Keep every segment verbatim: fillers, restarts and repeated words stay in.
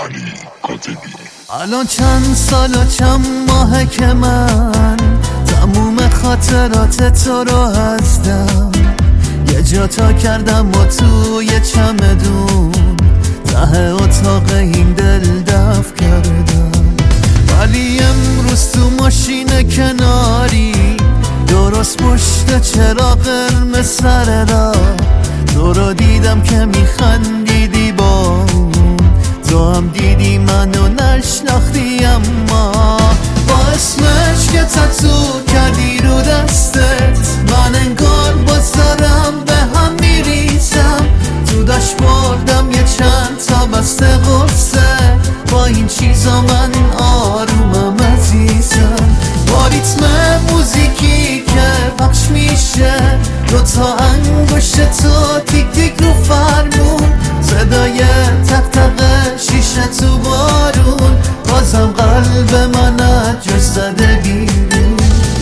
علی کاتبی. الان چند سال و چند ماهه که من تموم خاطرات تو رو هستم، یه جا تا کردم و توی چمدون ته اتاق این دل دفع کردم. ولی امروز تو ماشین کناری درست پشت چراغ قرمز سر راه تو رو دیدم که میخندیدی با اون، تو هم دیدی منو نشناختی اما با اسمش که تتو کردی رو دستت من انگار باز دارم به هم میریزم. تو داشت بردم یه چند تا بسته قصه، با این چیزا من آرومم عزیزم. با ریتم موزیکی که پخش میشه دوتا انگشت تو تیک تیک رو فرمون، صدای تق تق شیشه تو بارون، بازم قلب من از جا زده بیرون.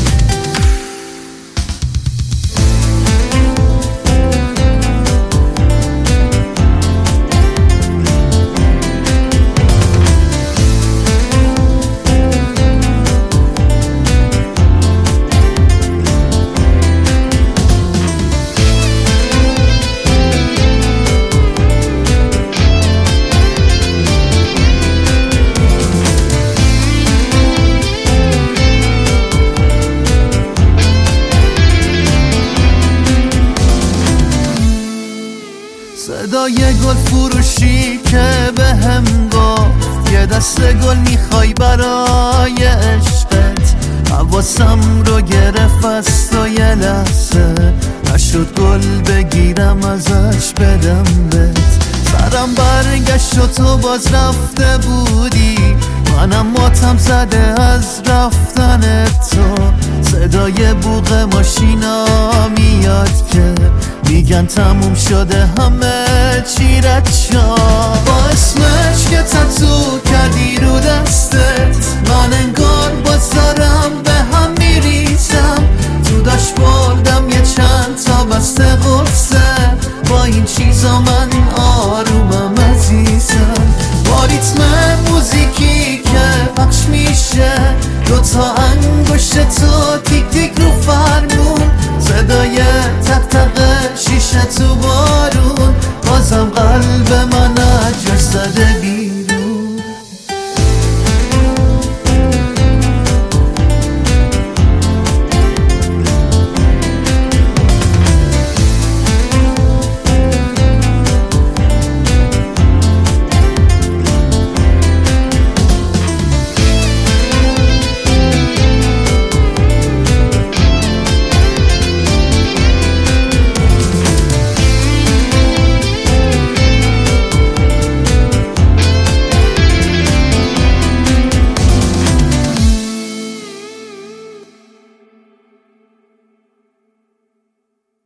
صدای گل فروشی که به هم گفت یه دست گل میخوای برای عشقت، حواسم رو گرفت از تو یه لحظه نشد گل بگیرم ازش بدم بهت. سرم برگشت و تو باز رفته بودی، منم ماتم زده از رفتن تو. صدای بوق ماشینا میاد که میگن تموم شده همه چی رد شد.